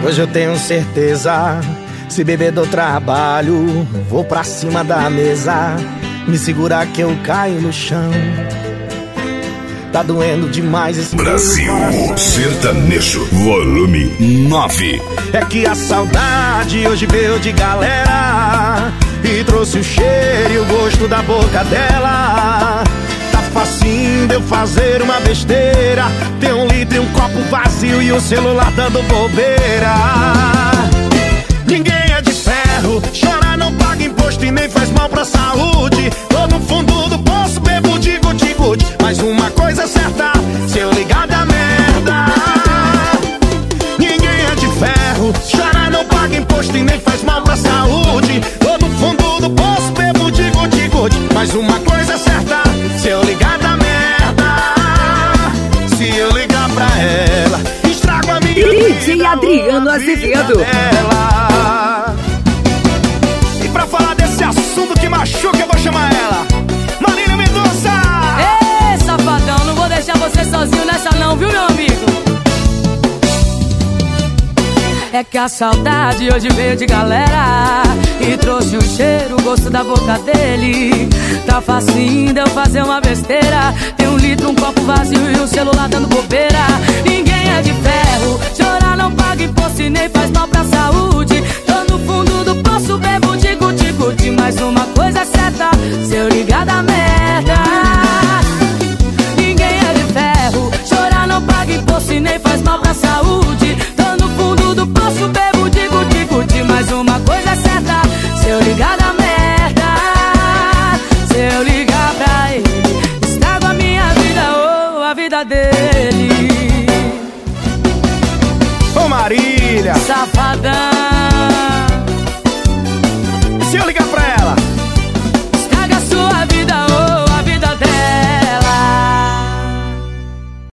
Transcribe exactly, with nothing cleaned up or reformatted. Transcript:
Hoje eu tenho certeza, se beber do trabalho, vou pra cima da mesa. Me segura que eu caio no chão. Tá doendo demais esse Brasil Sertanejo, volume nove. É que a saudade hoje veio de galera e trouxe o cheiro e o gosto da boca dela. Tá facinho de eu fazer uma besteira, ter um litro e um copo vazio e o celular dando bobeira. Ninguém é de ferro, chorar não paga imposto e nem faz mal pra saúde. Tô no fundo do poço, bebo de guti-guti, mas uma coisa é certa, se eu ligar da merda. Ninguém é de ferro, chorar não paga imposto e nem faz mal pra saúde. Tô no fundo do poço, bebo de guti-guti, mas uma coisa é certa, se eu ligar da merda. Se eu ligar pra ela, estrago a minha D J Adriano Azevedo. E pra falar desse assunto que machuca, eu vou chamar ela, Marília Mendonça. Ê, safadão, não vou deixar você sozinho nessa não, viu, meu amigo? É que a saudade hoje veio de galera e trouxe o cheiro, o gosto da boca dele. Tá facinho de eu fazer uma besteira, tem um litro, um copo vazio e o celular dando bobeira. Ninguém é de ferro, chorar não paga imposto e nem faz mal pra saúde. Tô no fundo do poço, bebo de guti-guti, mas uma coisa é certa, se eu ligar da merda. Ninguém é de ferro, chorar não paga imposto e nem faz mal pra saúde. Tô no fundo do poço, bebo de guti-guti, mas uma coisa é certa, se eu ligar da merda. Se eu ligar pra ele, estrago a minha vida ou a vida dele. Ô Marília, Safadão.